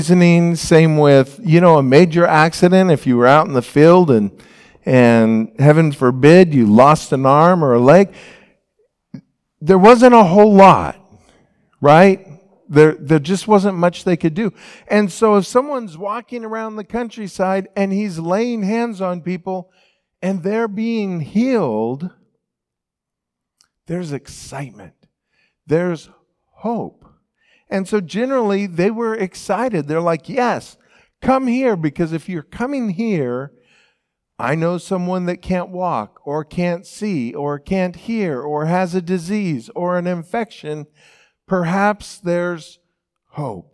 Poisoning, same with, a major accident. If you were out in the field and heaven forbid you lost an arm or a leg, there wasn't a whole lot, right? There just wasn't much they could do. And so if someone's walking around the countryside and he's laying hands on people and they're being healed, there's excitement. There's hope. And so generally they were excited. They're like, yes, come here, because if you're coming here, I know someone that can't walk or can't see or can't hear or has a disease or an infection. Perhaps there's hope.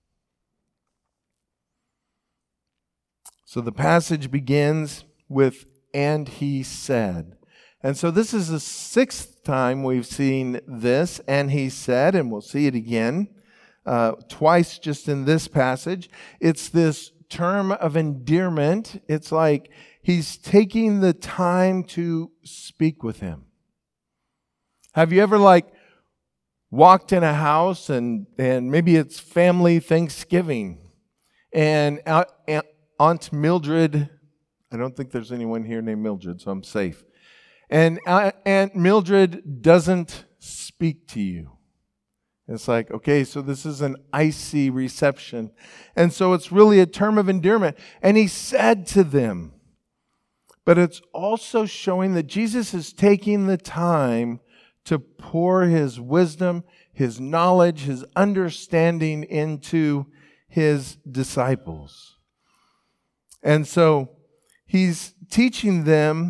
So the passage begins with, and he said. And so this is the sixth time we've seen this, and he said, and we'll see it again, twice just in this passage. It's this term of endearment. It's like he's taking the time to speak with him. Have you ever walked in a house and maybe it's family Thanksgiving, and Aunt Mildred, I don't think there's anyone here named Mildred, so I'm safe. And Aunt Mildred doesn't speak to you. It's like, okay, so this is an icy reception. And so it's really a term of endearment. And he said to them, but it's also showing that Jesus is taking the time to pour his wisdom, his knowledge, his understanding into his disciples. And so he's teaching them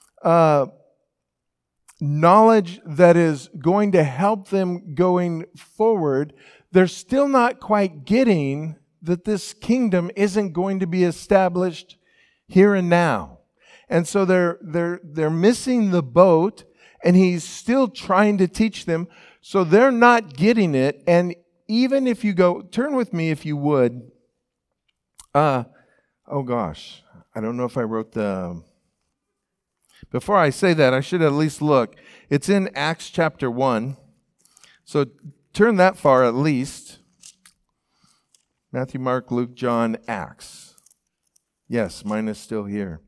knowledge that is going to help them going forward. They're still not quite getting that this kingdom isn't going to be established here and now. And so they're missing the boat, and he's still trying to teach them. So they're not getting it. And even if you go, turn with me if you would. Oh gosh, I don't know if I wrote Before I say that, I should at least look. It's in Acts chapter 1. So turn that far at least. Matthew, Mark, Luke, John, Acts. Yes, mine is still here.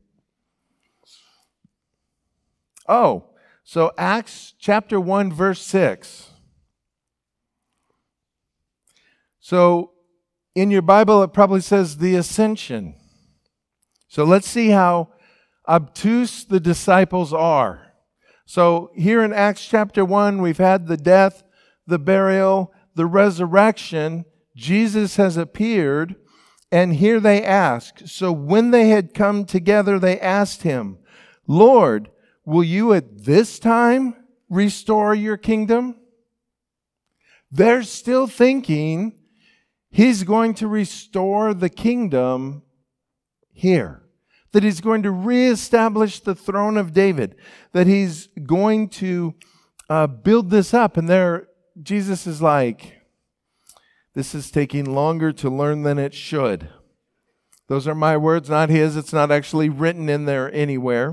Oh, so Acts chapter 1, verse 6. So in your Bible, it probably says the ascension. So let's see how obtuse the disciples are. So here in Acts chapter 1, we've had the death, the burial, the resurrection. Jesus has appeared, and here they ask. So when they had come together, they asked him, Lord, will you at this time restore your kingdom? They're still thinking he's going to restore the kingdom here. That he's going to reestablish the throne of David. That he's going to build this up. And Jesus is like, this is taking longer to learn than it should. Those are my words, not his. It's not actually written in there anywhere.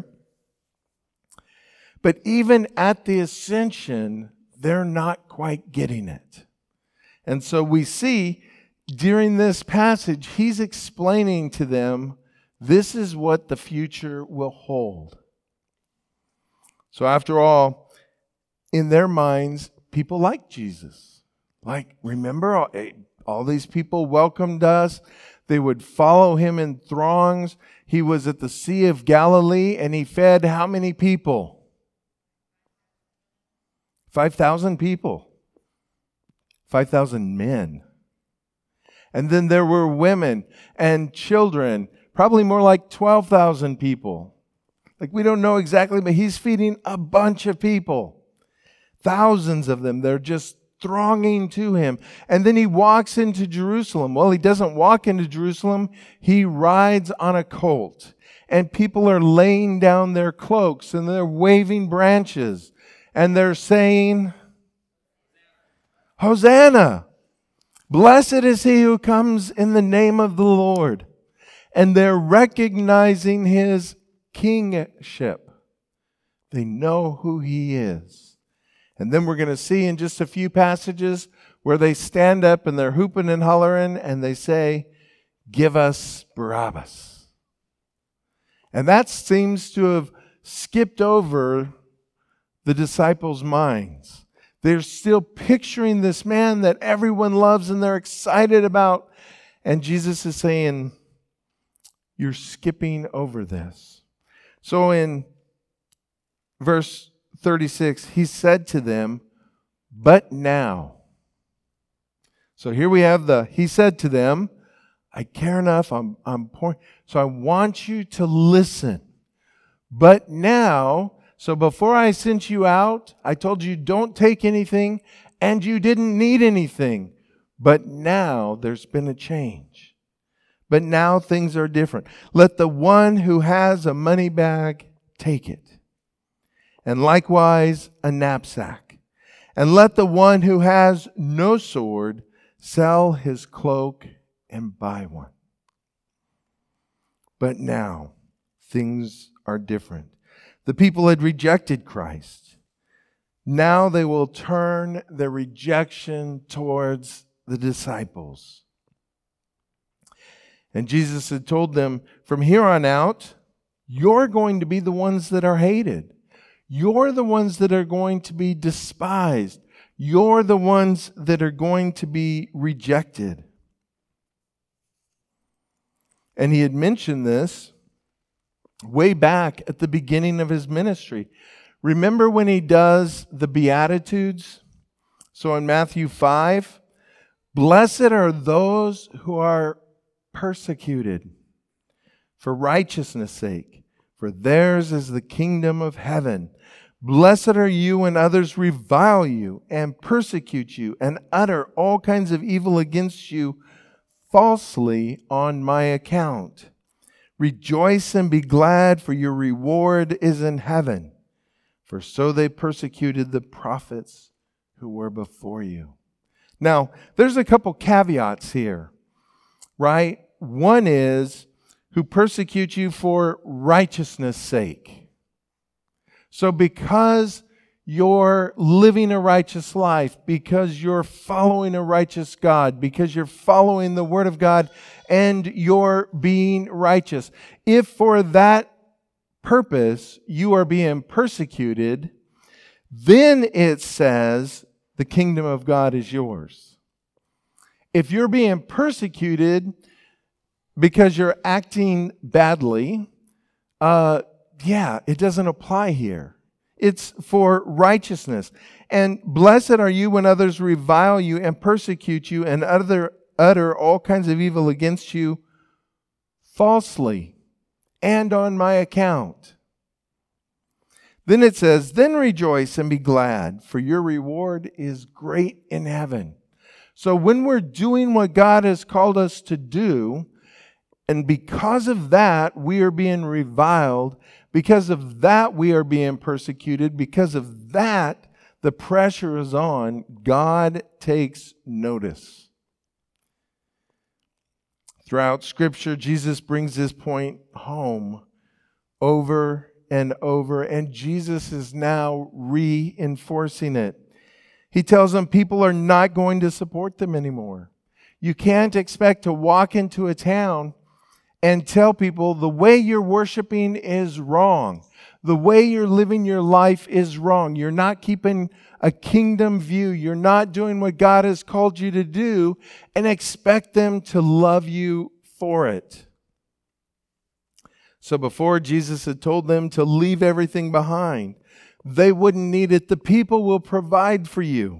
But even at the ascension, they're not quite getting it. And so we see during this passage, he's explaining to them, this is what the future will hold. So after all, in their minds, people like Jesus. Remember, all these people welcomed us. They would follow him in throngs. He was at the Sea of Galilee, and he fed how many people? 5,000 people. 5,000 men. And then there were women and children. Probably more like 12,000 people. We don't know exactly, but he's feeding a bunch of people. Thousands of them. They're just thronging to him. And then he walks into Jerusalem. Well, he doesn't walk into Jerusalem. He rides on a colt. And people are laying down their cloaks and they're waving branches. And they're saying, Hosanna! Blessed is he who comes in the name of the Lord. And they're recognizing his kingship. They know who he is. And then we're going to see in just a few passages where they stand up and they're hooping and hollering and they say, "Give us Barabbas." And that seems to have skipped over the disciples' minds. They're still picturing this man that everyone loves and they're excited about. And Jesus is saying, you're skipping over this. So in verse 36, he said to them, "But now." So here we have he said to them, I care enough, I'm pouring. So I want you to listen. But now, so before I sent you out, I told you don't take anything, and you didn't need anything. But now there's been a change. But now things are different. Let the one who has a money bag take it, and likewise a knapsack. And let the one who has no sword sell his cloak and buy one. But now things are different. The people had rejected Christ. Now they will turn their rejection towards the disciples. And Jesus had told them, from here on out, you're going to be the ones that are hated. You're the ones that are going to be despised. You're the ones that are going to be rejected. And he had mentioned this way back at the beginning of his ministry. Remember when he does the Beatitudes? So in Matthew 5, blessed are those who are persecuted for righteousness' sake, for theirs is the kingdom of heaven. Blessed are you when others revile you and persecute you and utter all kinds of evil against you falsely on my account. Rejoice and be glad, for your reward is in heaven. For so they persecuted the prophets who were before you. Now, there's a couple caveats here, right? One is who persecute you for righteousness' sake. So because you're living a righteous life, because you're following a righteous God, because you're following the Word of God, and you're being righteous, if for that purpose you are being persecuted, then it says the kingdom of God is yours. If you're being persecuted because you're acting badly, it doesn't apply here. It's for righteousness. And blessed are you when others revile you and persecute you and utter all kinds of evil against you falsely and on my account. Then it says, then rejoice and be glad, for your reward is great in heaven. So when we're doing what God has called us to do, and because of that, we are being reviled. Because of that, we are being persecuted. Because of that, the pressure is on. God takes notice. Throughout Scripture, Jesus brings this point home over and over, and Jesus is now reinforcing it. He tells them people are not going to support them anymore. You can't expect to walk into a town and tell people the way you're worshiping is wrong. The way you're living your life is wrong. You're not keeping a kingdom view. You're not doing what God has called you to do, and expect them to love you for it. So before, Jesus had told them to leave everything behind. They wouldn't need it. The people will provide for you.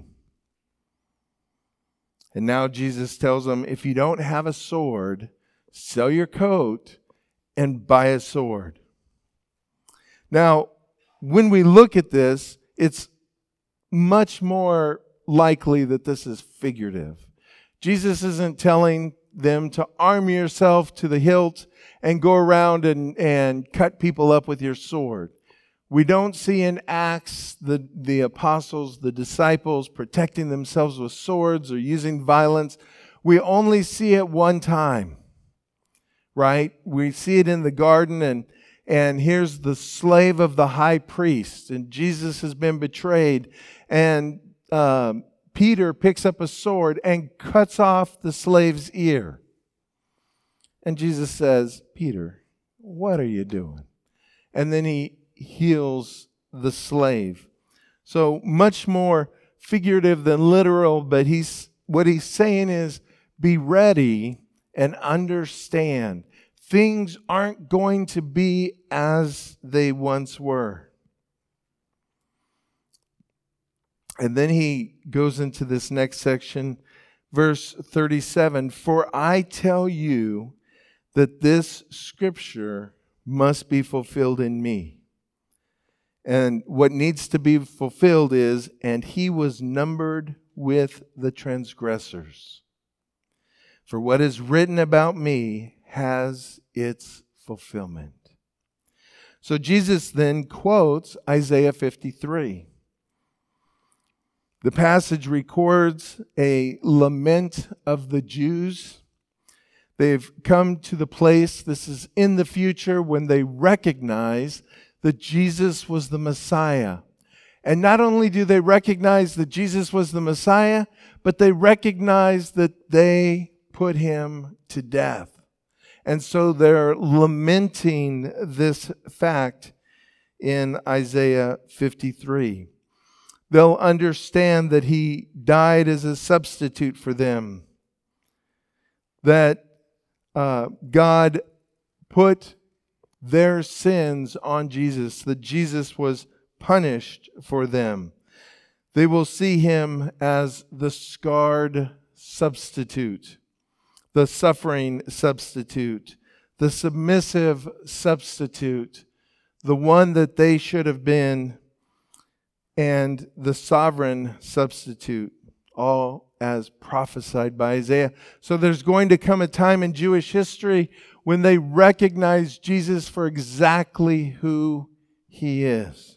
And now Jesus tells them, if you don't have a sword, sell your coat and buy a sword. Now, when we look at this, it's much more likely that this is figurative. Jesus isn't telling them to arm yourself to the hilt and go around and cut people up with your sword. We don't see in Acts the apostles, the disciples protecting themselves with swords or using violence. We only see it one time, right? We see it in the garden, and here's the slave of the high priest, and Jesus has been betrayed, and Peter picks up a sword and cuts off the slave's ear. And Jesus says, Peter, what are you doing? And then he heals the slave. So much more figurative than literal, but what he's saying is, be ready and understand. Things aren't going to be as they once were. And then he goes into this next section, verse 37. For I tell you that this scripture must be fulfilled in me. And what needs to be fulfilled is, and he was numbered with the transgressors. For what is written about me has its fulfillment. So Jesus then quotes Isaiah 53. The passage records a lament of the Jews. They've come to the place, this is in the future, when they recognize that Jesus was the Messiah. And not only do they recognize that Jesus was the Messiah, but they recognize that they put him to death. And so they're lamenting this fact in Isaiah 53. They'll understand that he died as a substitute for them. That God put their sins on Jesus. That Jesus was punished for them. They will see him as the scarred substitute, the suffering substitute, the submissive substitute, the one that they should have been, and the sovereign substitute, all as prophesied by Isaiah. So there's going to come a time in Jewish history when they recognize Jesus for exactly who he is.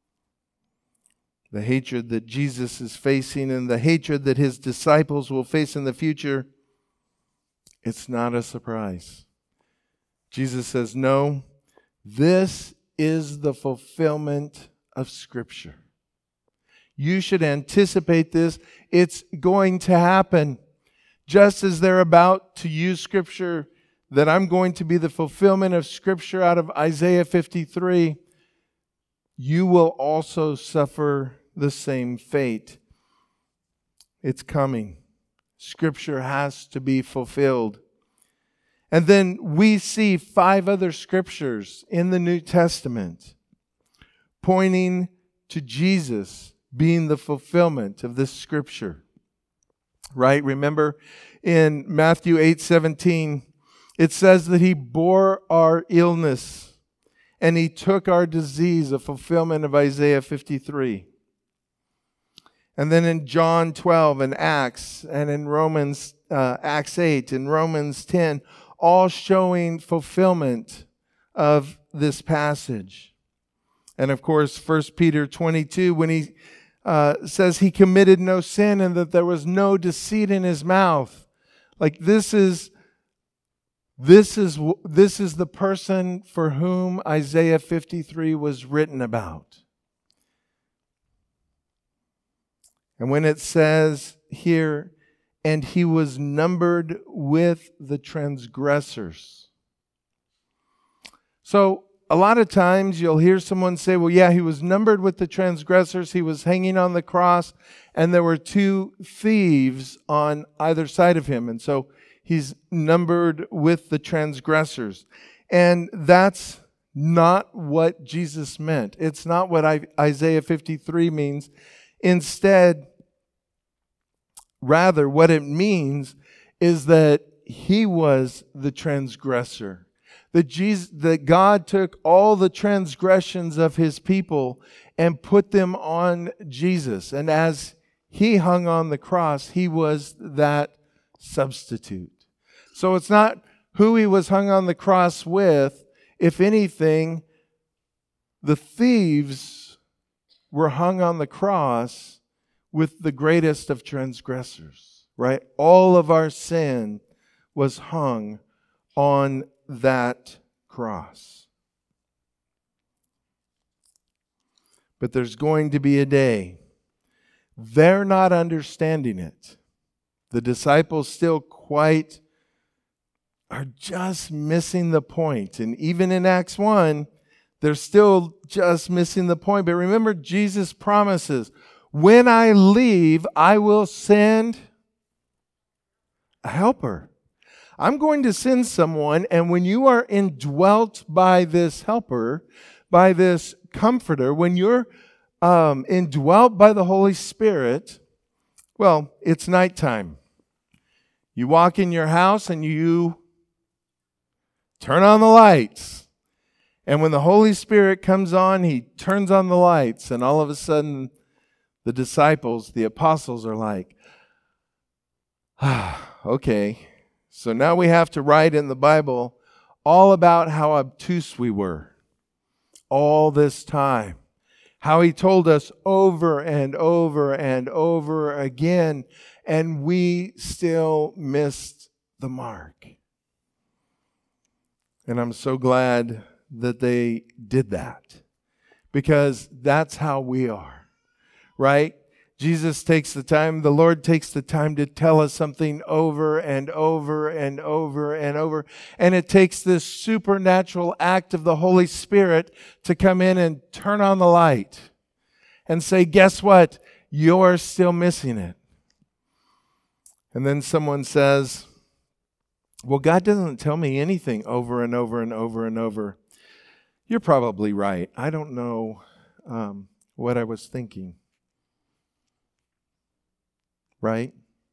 The hatred that Jesus is facing and the hatred that his disciples will face in the future, it's not a surprise. Jesus says, no, this is the fulfillment of Scripture. You should anticipate this. It's going to happen. Just as they're about to use Scripture, that I'm going to be the fulfillment of Scripture out of Isaiah 53, you will also suffer the same fate. It's coming. Scripture has to be fulfilled. And then we see 5 other scriptures in the New Testament pointing to Jesus being the fulfillment of this scripture. Right? Remember in Matthew 8:17, it says that he bore our illness and he took our disease, a fulfillment of Isaiah 53. And then in John 12 and Acts and in Romans, Acts 8 and Romans 10, all showing fulfillment of this passage. And of course, 1 Peter 22, when he says he committed no sin and that there was no deceit in his mouth. Like this is the person for whom Isaiah 53 was written about. And when it says here, and he was numbered with the transgressors. So a lot of times you'll hear someone say, well, yeah, he was numbered with the transgressors. He was hanging on the cross and there were 2 thieves on either side of him. And so he's numbered with the transgressors. And that's not what Jesus meant. It's not what Isaiah 53 means. Instead, rather, what it means is that he was the transgressor. That God took all the transgressions of his people and put them on Jesus. And as he hung on the cross, he was that substitute. So it's not who he was hung on the cross with. If anything, the thieves were hung on the cross with the greatest of transgressors, right? All of our sin was hung on that cross. But there's going to be a day they're not understanding it. The disciples still are just missing the point. And even in Acts 1, they're still just missing the point. But remember, Jesus promises, when I leave, I will send a helper. I'm going to send someone, and when you are indwelt by this helper, by this comforter, when you're indwelt by the Holy Spirit, well, it's nighttime. You walk in your house and you turn on the lights. And when the Holy Spirit comes on, He turns on the lights. And all of a sudden, the disciples, the apostles are like, okay, so now we have to write in the Bible all about how obtuse we were all this time. How He told us over and over and over again, and we still missed the mark. And I'm so glad that they did that, because that's how we are, right? Jesus takes the time, the Lord takes the time to tell us something over and over and over and over. And it takes this supernatural act of the Holy Spirit to come in and turn on the light and say, guess what? You're still missing it. And then someone says, well, God doesn't tell me anything over and over and over and over. You're probably right. I don't know what I was thinking. Right?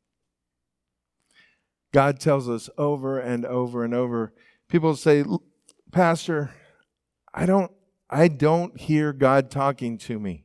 God tells us over and over and over. People say, Pastor, I don't hear God talking to me.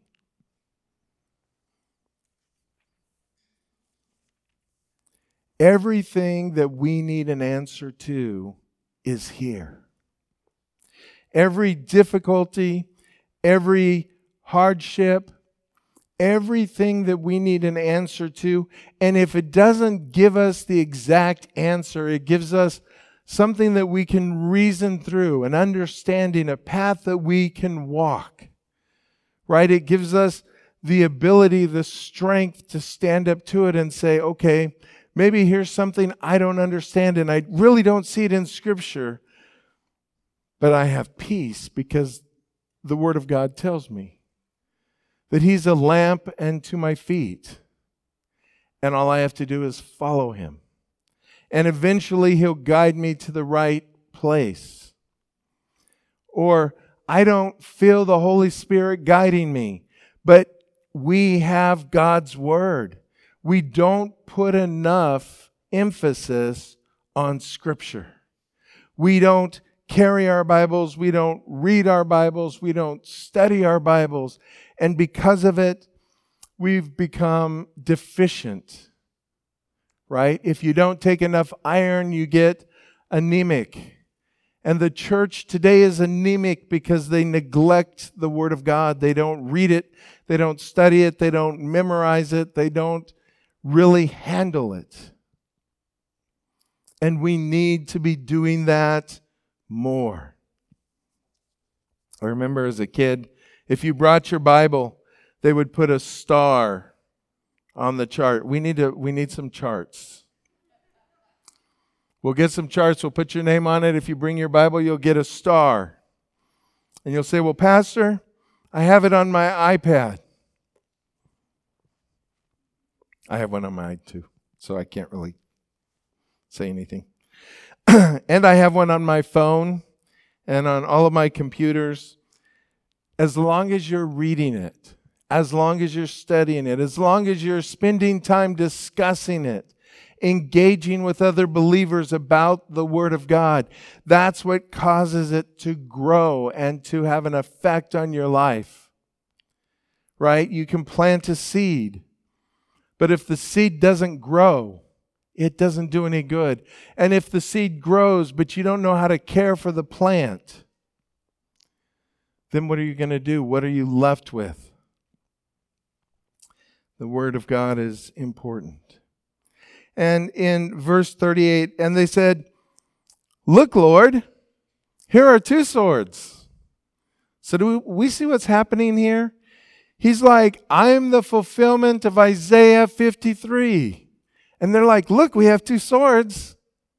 Everything that we need an answer to is here. Every difficulty, every hardship, everything that we need an answer to. And if it doesn't give us the exact answer, it gives us something that we can reason through, an understanding, a path that we can walk. Right? It gives us the ability, the strength to stand up to it and say, okay, maybe here's something I don't understand and I really don't see it in Scripture, but I have peace because the Word of God tells me that He's a lamp unto my feet, and all I have to do is follow Him. And eventually He'll guide me to the right place. Or I don't feel the Holy Spirit guiding me, but we have God's Word. We don't put enough emphasis on Scripture. We don't carry our Bibles. We don't read our Bibles. We don't study our Bibles. And because of it, we've become deficient. Right? If you don't take enough iron, you get anemic. And the church today is anemic because they neglect the Word of God. They don't read it. They don't study it. They don't memorize it. They don't really handle it. And we need to be doing that more. I remember as a kid, if you brought your Bible, they would put a star on the chart. We need some charts. We'll get some charts. We'll put your name on it. If you bring your Bible, you'll get a star. And you'll say, well, Pastor, I have it on my iPad. I have one on mine too, so I can't really say anything. And I have one on my phone and on all of my computers. As long as you're reading it, as long as you're studying it, as long as you're spending time discussing it, engaging with other believers about the Word of God, that's what causes it to grow and to have an effect on your life. Right? You can plant a seed. But if the seed doesn't grow, it doesn't do any good. And if the seed grows, but you don't know how to care for the plant, then what are you going to do? What are you left with? The Word of God is important. And in verse 38, and they said, look, Lord, here are two swords. So do we see what's happening here? He's like, I'm the fulfillment of Isaiah 53. And they're like, look, we have 2 swords.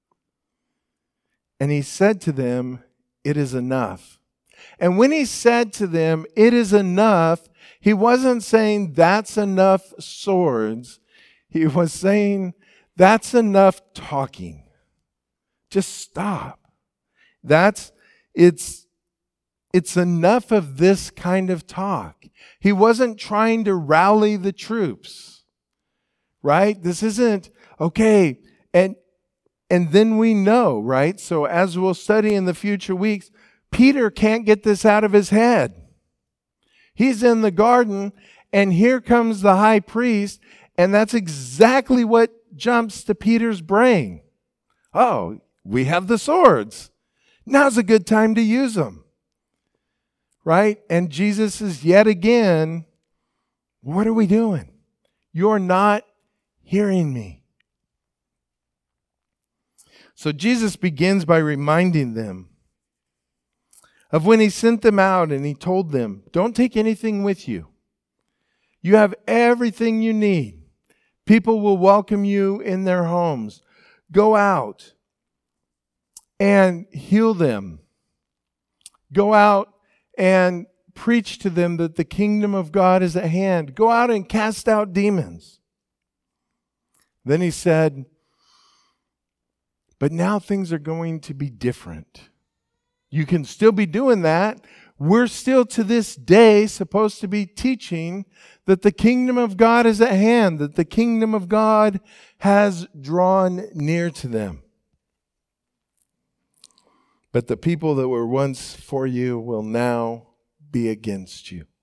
And he said to them, it is enough. And when he said to them, it is enough, he wasn't saying that's enough swords. He was saying that's enough talking. Just stop. It's enough of this kind of talk. He wasn't trying to rally the troops, right? This isn't, okay, and then we know, right? So as we'll study in the future weeks, Peter can't get this out of his head. He's in the garden, and here comes the high priest, and that's exactly what jumps to Peter's brain. Oh, we have the swords. Now's a good time to use them. Right? And Jesus is yet again, what are we doing? You're not hearing me. So Jesus begins by reminding them of when he sent them out and he told them, don't take anything with you. You have everything you need. People will welcome you in their homes. Go out and heal them. Go out and preach to them that the kingdom of God is at hand. Go out and cast out demons. Then he said, but now things are going to be different. You can still be doing that. We're still to this day supposed to be teaching that the kingdom of God is at hand, that the kingdom of God has drawn near to them. But the people that were once for you will now be against you.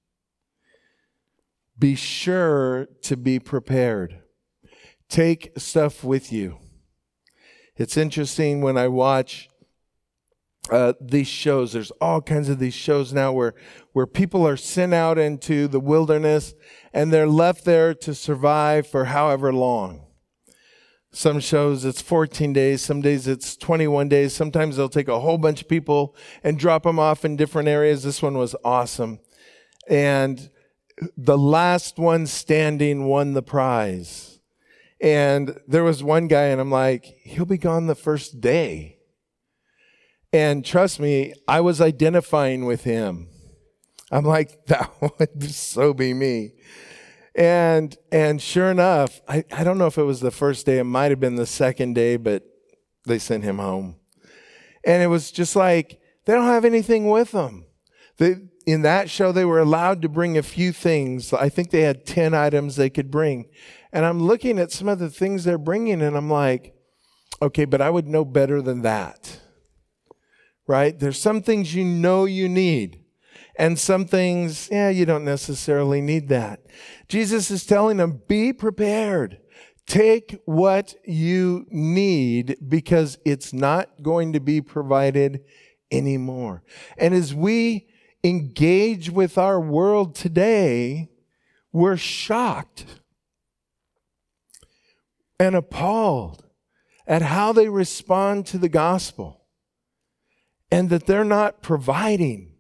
Be sure to be prepared. Take stuff with you. It's interesting when I watch these shows. There's all kinds of these shows now where people are sent out into the wilderness and they're left there to survive for however long. Some shows it's 14 days, some days it's 21 days. Sometimes they'll take a whole bunch of people and drop them off in different areas. This one was awesome. And the last one standing won the prize. And there was one guy and I'm like, he'll be gone the first day. And trust me, I was identifying with him. I'm like, that would so be me. And sure enough, I don't know if it was the first day, it might have been the second day, but they sent him home. And it was just like, they don't have anything with them. In that show, they were allowed to bring a few things. I think they had 10 items they could bring. And I'm looking at some of the things they're bringing, and I'm like, okay, but I would know better than that. Right? There's some things you know you need. And some things, you don't necessarily need that. Jesus is telling them, be prepared. Take what you need because it's not going to be provided anymore. And as we engage with our world today, we're shocked and appalled at how they respond to the gospel. And that they're not providing.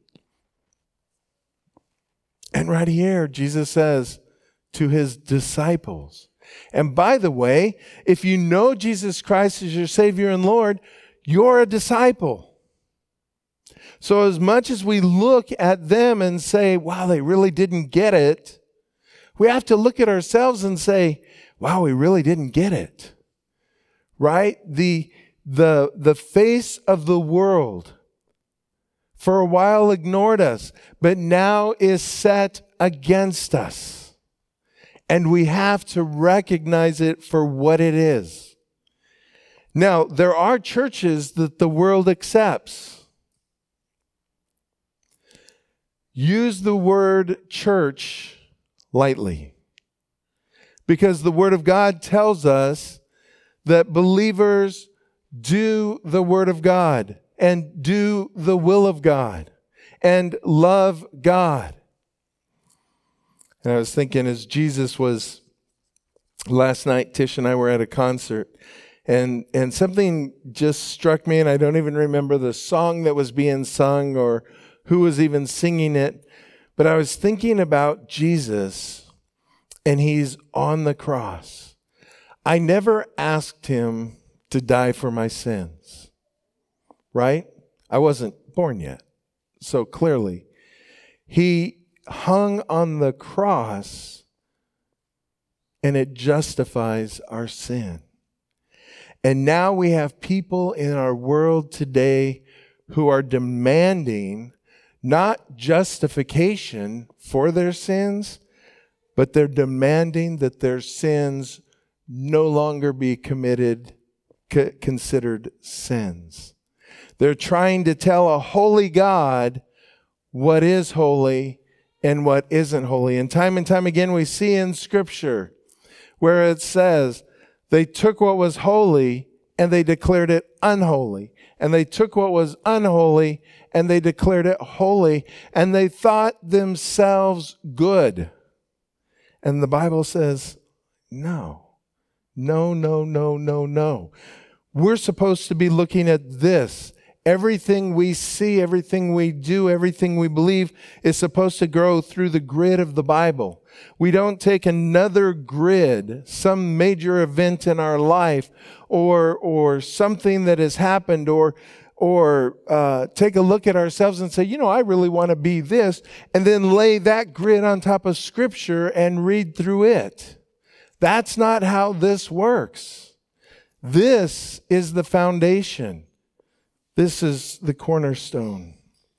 And right here, Jesus says to his disciples, and by the way, if you know Jesus Christ as your Savior and Lord, you're a disciple. So as much as we look at them and say, wow, they really didn't get it, we have to look at ourselves and say, wow, we really didn't get it. Right? The face of the world for a while ignored us, but now is set against us. And we have to recognize it for what it is. Now, there are churches that the world accepts. Use the word church lightly. Because the Word of God tells us that believers do the Word of God and do the will of God and love God. And I was thinking as Jesus was, last night, Tish and I were at a concert, and something just struck me, and I don't even remember the song that was being sung or who was even singing it, But I was thinking about Jesus, and he's on the cross. I never asked him to die for my sins, right? I wasn't born yet. So clearly, he hung on the cross, and it justifies our sin. And now we have people in our world today who are demanding not justification for their sins, but they're demanding that their sins no longer be considered sins. They're trying to tell a holy God what is holy and what isn't holy. And time again we see in Scripture where it says they took what was holy and they declared it unholy. And they took what was unholy and they declared it holy. And they thought themselves good. And the Bible says, no. We're supposed to be looking at this. Everything we see, everything we do, everything we believe is supposed to grow through the grid of the Bible. We don't take another grid, some major event in our life or something that has happened or take a look at ourselves and say, I really want to be this, and then lay that grid on top of Scripture and read through it. That's not how this works. This is the foundation. This is the cornerstone.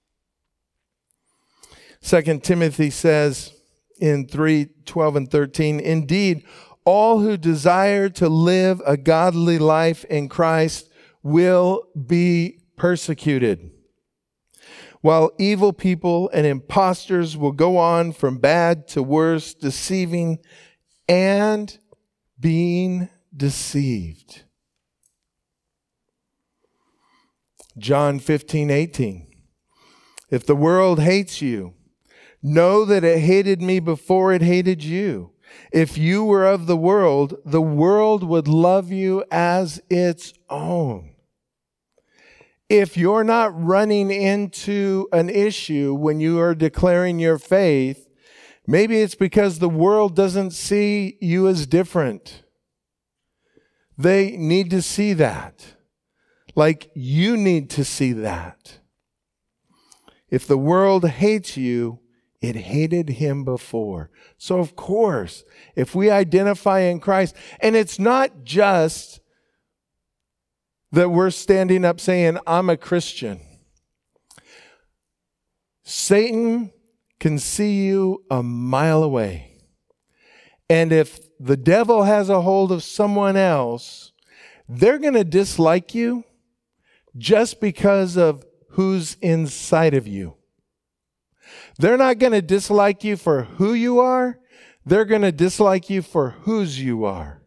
2 Timothy says in 3:12 and 13, indeed, all who desire to live a godly life in Christ will be persecuted, while evil people and impostors will go on from bad to worse, deceiving and being deceived. John 15:18. If the world hates you, know that it hated me before it hated you. If you were of the world would love you as its own. If you're not running into an issue when you are declaring your faith, maybe it's because the world doesn't see you as different. They need to see that. Like you need to see that. If the world hates you, it hated him before. So of course, if we identify in Christ, and it's not just that we're standing up saying, I'm a Christian. Satan can see you a mile away. And if the devil has a hold of someone else, they're going to dislike you just because of who's inside of you. They're not going to dislike you for who you are. They're going to dislike you for whose you are.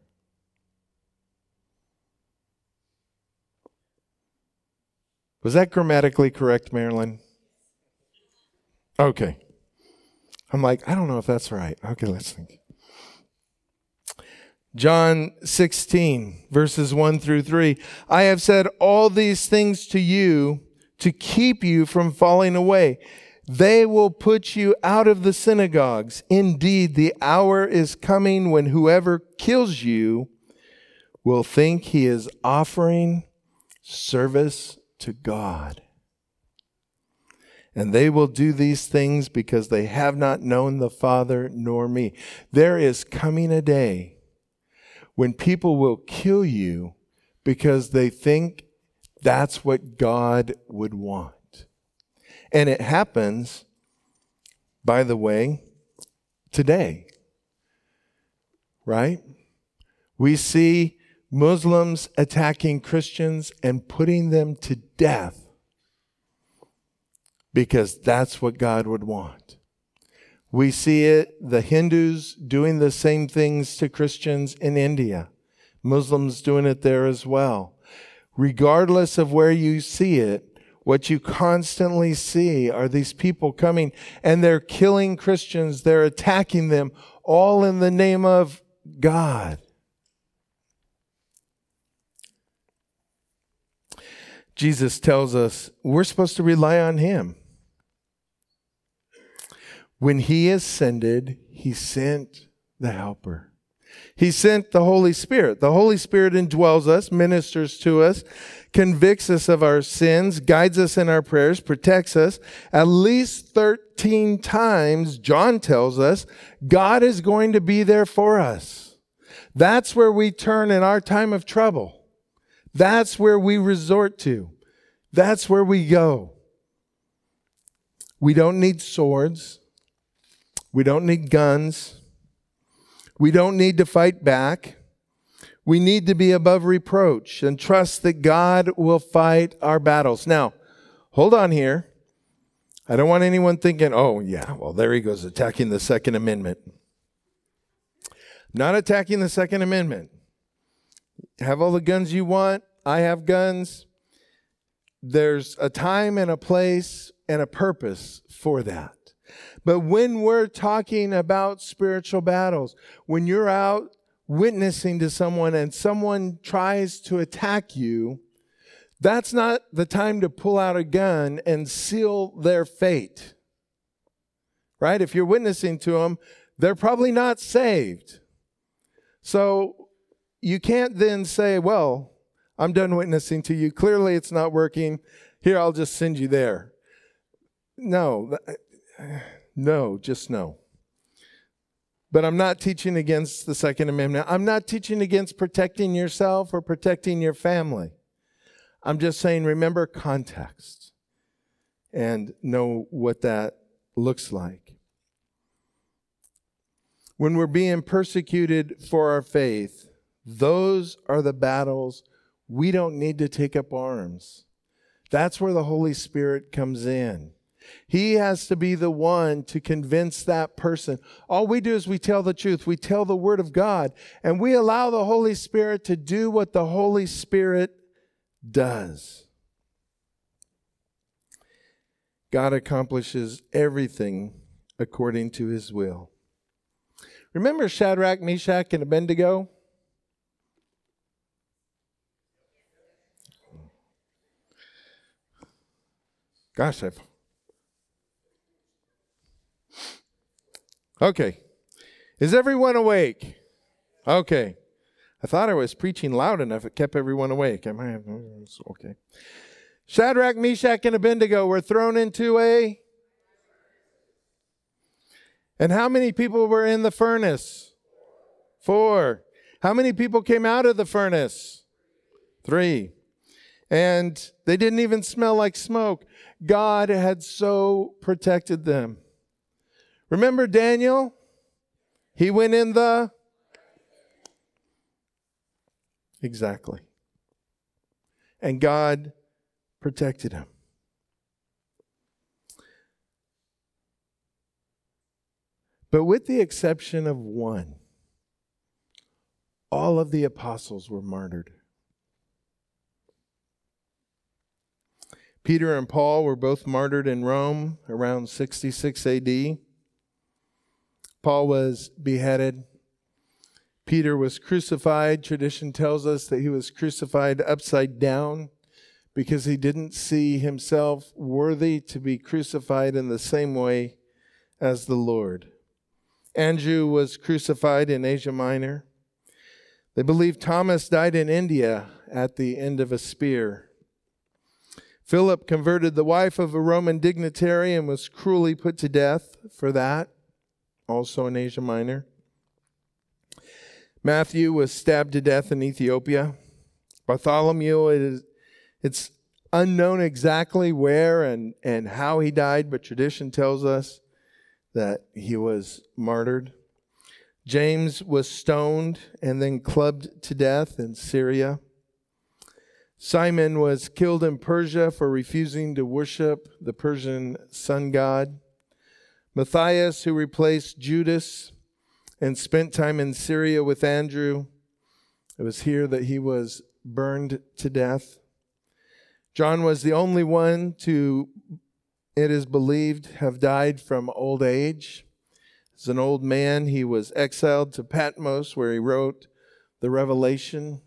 Was that grammatically correct, Marilyn? Okay. I'm like, I don't know if that's right. Okay, let's think. John 16, verses 1 through 3. I have said all these things to you to keep you from falling away. They will put you out of the synagogues. Indeed, the hour is coming when whoever kills you will think he is offering service to God. And they will do these things because they have not known the Father nor me. There is coming a day when people will kill you because they think that's what God would want. And it happens, by the way, today. Right? We see Muslims attacking Christians and putting them to death because that's what God would want. We see it, the Hindus doing the same things to Christians in India. Muslims doing it there as well. Regardless of where you see it, what you constantly see are these people coming and they're killing Christians. They're attacking them all in the name of God. Jesus tells us we're supposed to rely on Him. When he ascended, he sent the Helper. He sent the Holy Spirit. The Holy Spirit indwells us, ministers to us, convicts us of our sins, guides us in our prayers, protects us. At least 13 times, John tells us, God is going to be there for us. That's where we turn in our time of trouble. That's where we resort to. That's where we go. We don't need swords. We don't need guns. We don't need to fight back. We need to be above reproach and trust that God will fight our battles. Now, hold on here. I don't want anyone thinking, oh, yeah, well, there he goes attacking the Second Amendment. Not attacking the Second Amendment. Have all the guns you want. I have guns. There's a time and a place and a purpose for that. But when we're talking about spiritual battles, when you're out witnessing to someone and someone tries to attack you, that's not the time to pull out a gun and seal their fate. Right? If you're witnessing to them, they're probably not saved. So you can't then say, well, I'm done witnessing to you. Clearly it's not working. Here, I'll just send you there. No, just no. But I'm not teaching against the Second Amendment. I'm not teaching against protecting yourself or protecting your family. I'm just saying, remember context and know what that looks like. When we're being persecuted for our faith, those are the battles we don't need to take up arms. That's where the Holy Spirit comes in. He has to be the one to convince that person. All we do is we tell the truth. We tell the Word of God. And we allow the Holy Spirit to do what the Holy Spirit does. God accomplishes everything according to His will. Remember Shadrach, Meshach, and Abednego? Gosh, Okay. Is everyone awake? Okay. I thought I was preaching loud enough. It kept everyone awake. Okay. Shadrach, Meshach, and Abednego were thrown into a... And how many people were in the furnace? 4. How many people came out of the furnace? 3. And they didn't even smell like smoke. God had so protected them. Remember Daniel? He went in the... Exactly. And God protected him. But with the exception of one, all of the apostles were martyred. Peter and Paul were both martyred in Rome around 66 AD. Paul was beheaded. Peter was crucified. Tradition tells us that he was crucified upside down because he didn't see himself worthy to be crucified in the same way as the Lord. Andrew was crucified in Asia Minor. They believe Thomas died in India at the end of a spear. Philip converted the wife of a Roman dignitary and was cruelly put to death for that, also in Asia Minor. Matthew was stabbed to death in Ethiopia. Bartholomew, it's unknown exactly where and how he died, but tradition tells us that he was martyred. James was stoned and then clubbed to death in Syria. Simon was killed in Persia for refusing to worship the Persian sun god. Matthias, who replaced Judas and spent time in Syria with Andrew, it was here that he was burned to death. John was the only one to, it is believed, have died from old age. As an old man, he was exiled to Patmos, where he wrote the Revelation.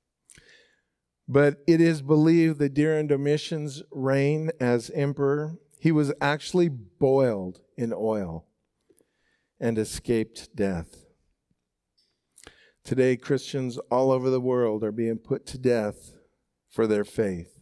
But it is believed that during Domitian's reign as emperor, He was actually boiled in oil and escaped death. Today, Christians all over the world are being put to death for their faith.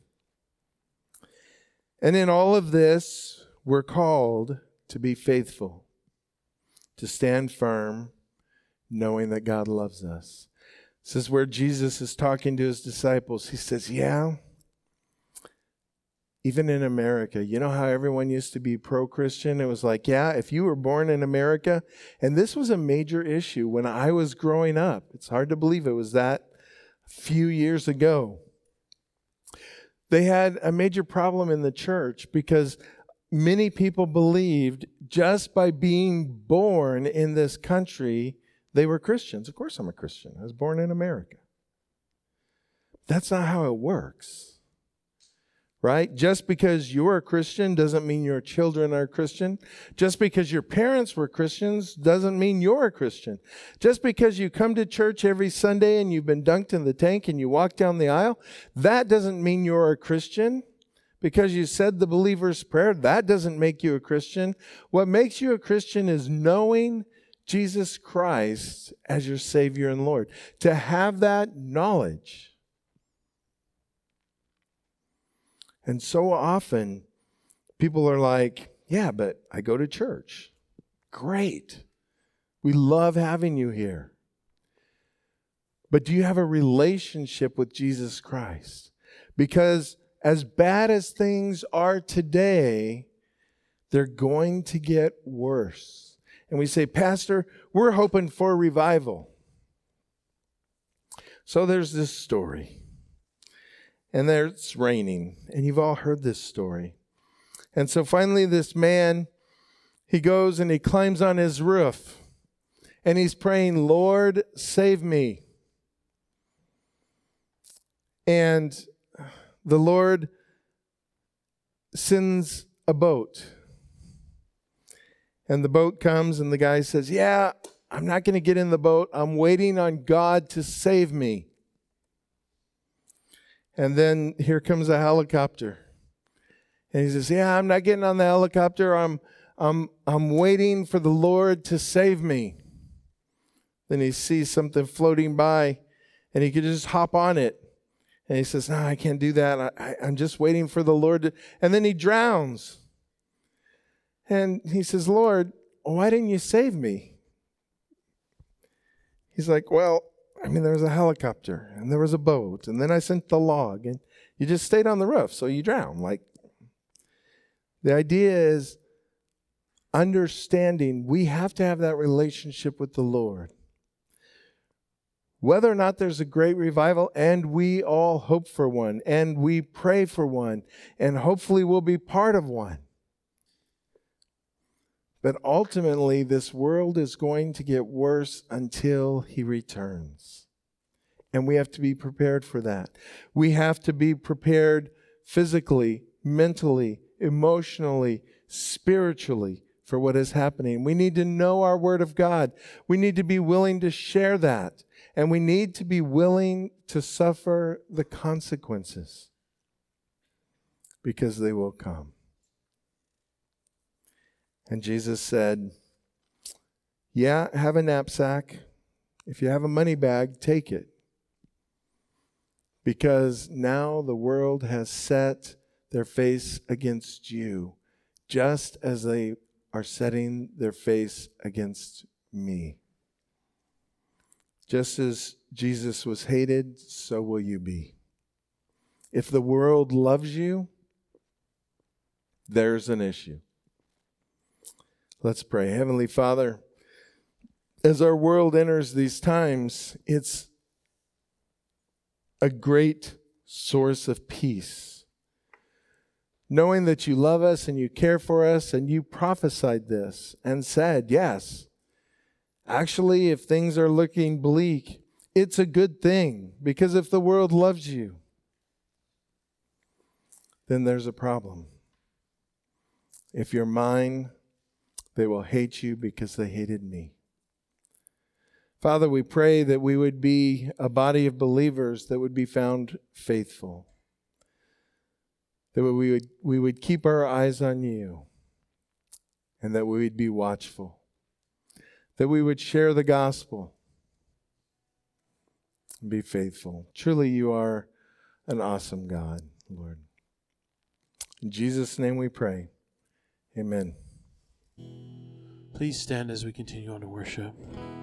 And in all of this, we're called to be faithful, to stand firm, knowing that God loves us. This is where Jesus is talking to his disciples. He says, yeah, even in America, you know how everyone used to be pro-Christian? It was like, yeah, if you were born in America, and this was a major issue when I was growing up. It's hard to believe it was that few years ago. They had a major problem in the church because many people believed just by being born in this country, they were Christians. Of course I'm a Christian. I was born in America. That's not how it works. Right? Just because you're a Christian doesn't mean your children are Christian. Just because your parents were Christians doesn't mean you're a Christian. Just because you come to church every Sunday and you've been dunked in the tank and you walk down the aisle, that doesn't mean you're a Christian. Because you said the believer's prayer, that doesn't make you a Christian. What makes you a Christian is knowing Jesus Christ as your Savior and Lord. To have that knowledge. And so often, people are like, yeah, but I go to church. Great. We love having you here. But do you have a relationship with Jesus Christ? Because as bad as things are today, they're going to get worse. And we say, Pastor, we're hoping for revival. So there's this story. And there it's raining. And you've all heard this story. And so finally this man, he goes and he climbs on his roof. And he's praying, Lord, save me. And the Lord sends a boat. And the boat comes and the guy says, yeah, I'm not going to get in the boat. I'm waiting on God to save me. And then here comes a helicopter. And he says, yeah, I'm not getting on the helicopter. I'm waiting for the Lord to save me. Then he sees something floating by and he could just hop on it. And he says, no, I can't do that. I'm just waiting for the Lord to... And then he drowns. And he says, Lord, why didn't you save me? He's like, well, there was a helicopter and there was a boat and then I sent the log and you just stayed on the roof, so you drown. The idea is understanding we have to have that relationship with the Lord. Whether or not there's a great revival, and we all hope for one, and we pray for one, and hopefully we'll be part of one. But ultimately, this world is going to get worse until He returns. And we have to be prepared for that. We have to be prepared physically, mentally, emotionally, spiritually for what is happening. We need to know our Word of God. We need to be willing to share that. And we need to be willing to suffer the consequences because they will come. And Jesus said, yeah, have a knapsack. If you have a money bag, take it. Because now the world has set their face against you, just as they are setting their face against me. Just as Jesus was hated, so will you be. If the world loves you, there's an issue. Let's pray. Heavenly Father, as our world enters these times, it's a great source of peace. Knowing that you love us and you care for us and you prophesied this and said, yes, actually, if things are looking bleak, it's a good thing, because if the world loves you, then there's a problem. If you're mine, they will hate you because they hated me. Father, we pray that we would be a body of believers that would be found faithful, that we would keep our eyes on you, and that we would be watchful, that we would share the gospel and be faithful. Truly, you are an awesome God, Lord. In Jesus' name we pray. Amen. Please stand as we continue on to worship.